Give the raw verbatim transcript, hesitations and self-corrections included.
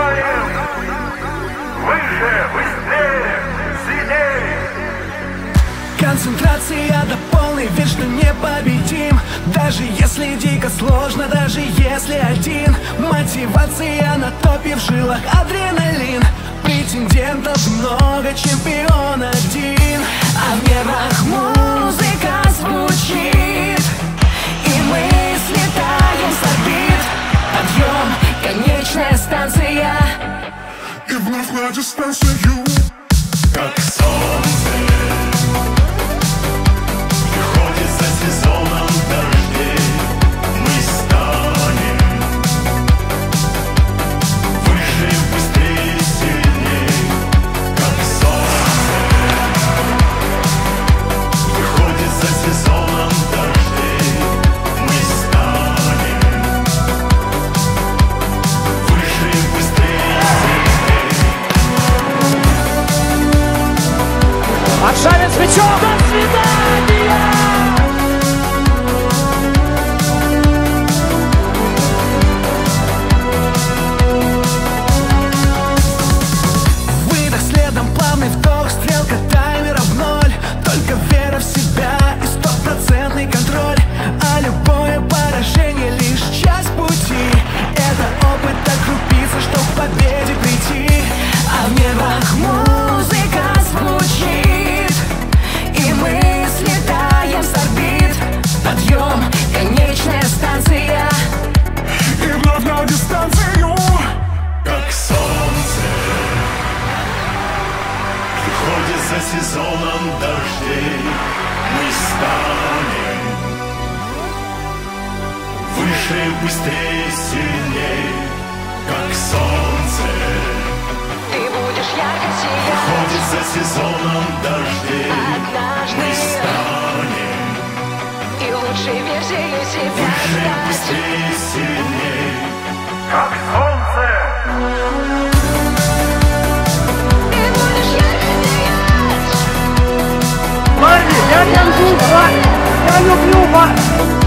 взлетаем выше, быстрее, сильнее. Концентрация до полной, вечно непобедим. Даже если дико сложно, даже если один. Мотивация на топе, в жилах адреналин. Претендентов много, чемпион один. А в нервах музыка звучит, и мы слетаем с орбит. Подъем, конечная станция, и вновь на дистанцию. Как солнце приходит за сезоном дождей, мы станем выше, быстрее, сильней. Как солнце приходит за сезоном дождей, мы станем выше, быстрее, сильней. Аршавин с мячом! До свидания! выдох, следом плавный вдох, стрелка таймера в ноль. Только вера в себя и стопроцентный контроль. А любое поражение лишь часть пути. Это опыт, так крупица, чтоб к победе прийти. А в нервах музыка звучит, и мы слетаем с орбит. Подъем, конечная станция, И вновь на дистанцию. Как солнце приходит за сезоном дождей, мы станем выше, быстрее, сильней. Как солнце Ты будешь ярко сиять приходит за сезоном дождей, однажды, мы станем и лучшей версией себя выше, стать. быстрее, сильней. Как солнце. Ты будешь ярко сиять. Парни, я не люблю вас! Я люблю вас!